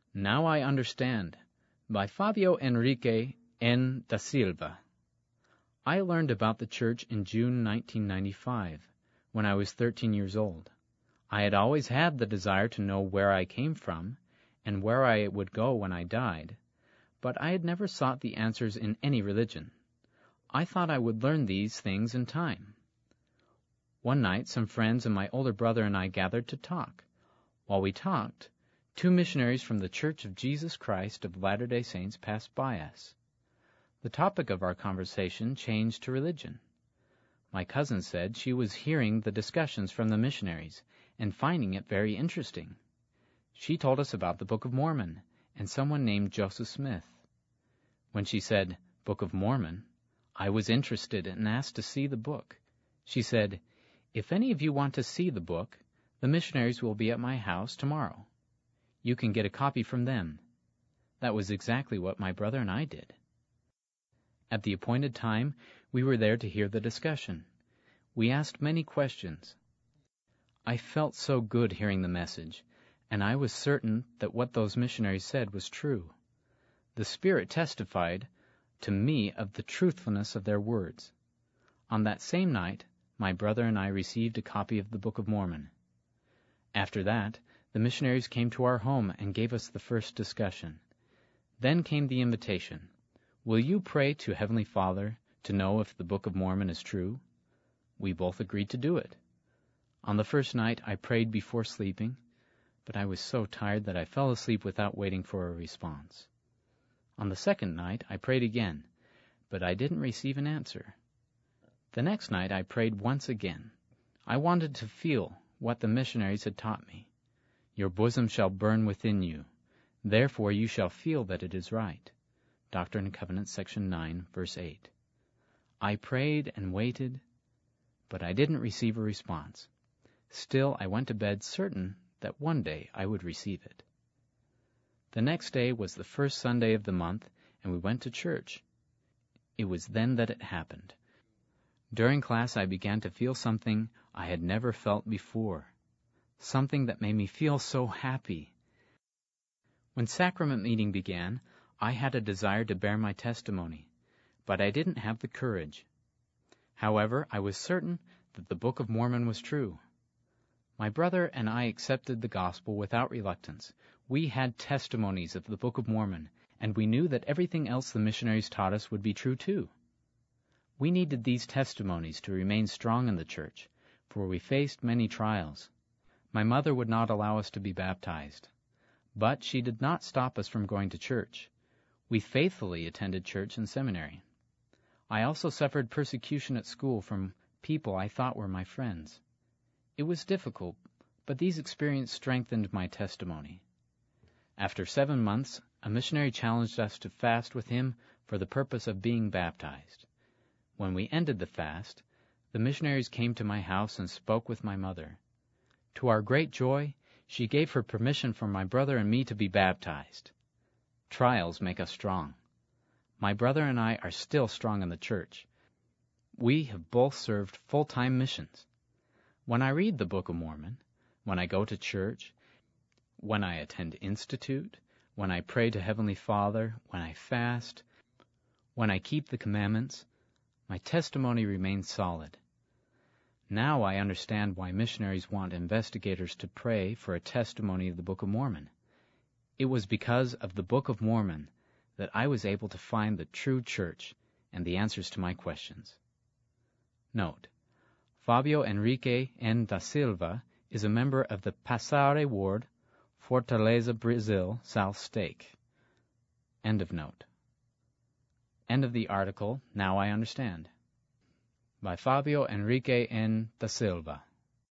Now I Understand, by Fabio Henrique N. da Silva. I learned about the church in June 1995, when I was 13 years old. I had always had the desire to know where I came from and where I would go when I died, but I had never sought the answers in any religion. I thought I would learn these things in time. One night, some friends and my older brother and I gathered to talk. While we talked, 2 missionaries from the Church of Jesus Christ of Latter-day Saints passed by us. The topic of our conversation changed to religion. My cousin said she was hearing the discussions from the missionaries and finding it very interesting. She told us about the Book of Mormon and someone named Joseph Smith. When she said, Book of Mormon, I was interested and asked to see the book. She said, if any of you want to see the book, the missionaries will be at my house tomorrow. You can get a copy from them. That was exactly what my brother and I did. At the appointed time, we were there to hear the discussion. We asked many questions. I felt so good hearing the message, and I was certain that what those missionaries said was true. The Spirit testified to me of the truthfulness of their words. On that same night, my brother and I received a copy of the Book of Mormon. After that, the missionaries came to our home and gave us the first discussion. Then came the invitation. Will you pray to Heavenly Father to know if the Book of Mormon is true? We both agreed to do it. On the first night, I prayed before sleeping, but I was so tired that I fell asleep without waiting for a response. On the second night, I prayed again, but I didn't receive an answer. The next night, I prayed once again. I wanted to feel what the missionaries had taught me. Your bosom shall burn within you. Therefore you shall feel that it is right. Doctrine and Covenants, section 9, verse 8. I prayed and waited, but I didn't receive a response. Still, I went to bed certain that one day I would receive it. The next day was the first Sunday of the month, and we went to church. It was then that it happened. During class, I began to feel something I had never felt before. Something that made me feel so happy. When sacrament meeting began, I had a desire to bear my testimony, but I didn't have the courage. However, I was certain that the Book of Mormon was true. My brother and I accepted the gospel without reluctance. We had testimonies of the Book of Mormon, and we knew that everything else the missionaries taught us would be true too. We needed these testimonies to remain strong in the church, for we faced many trials. My mother would not allow us to be baptized, but she did not stop us from going to church. We faithfully attended church and seminary. I also suffered persecution at school from people I thought were my friends. It was difficult, but these experiences strengthened my testimony. After 7 months, a missionary challenged us to fast with him for the purpose of being baptized. When we ended the fast, the missionaries came to my house and spoke with my mother. To our great joy, she gave her permission for my brother and me to be baptized. Trials make us strong. My brother and I are still strong in the church. We have both served full-time missions. When I read the Book of Mormon, when I go to church, when I attend Institute, when I pray to Heavenly Father, when I fast, when I keep the commandments, my testimony remains solid. Now I understand why missionaries want investigators to pray for a testimony of the Book of Mormon. It was because of the Book of Mormon that I was able to find the true church and the answers to my questions. Note: Fabio Henrique N. da Silva is a member of the Passare Ward, Fortaleza, Brazil, South Stake. End of note. End of the article, Now I Understand, by Fabio Henrique N. da Silva.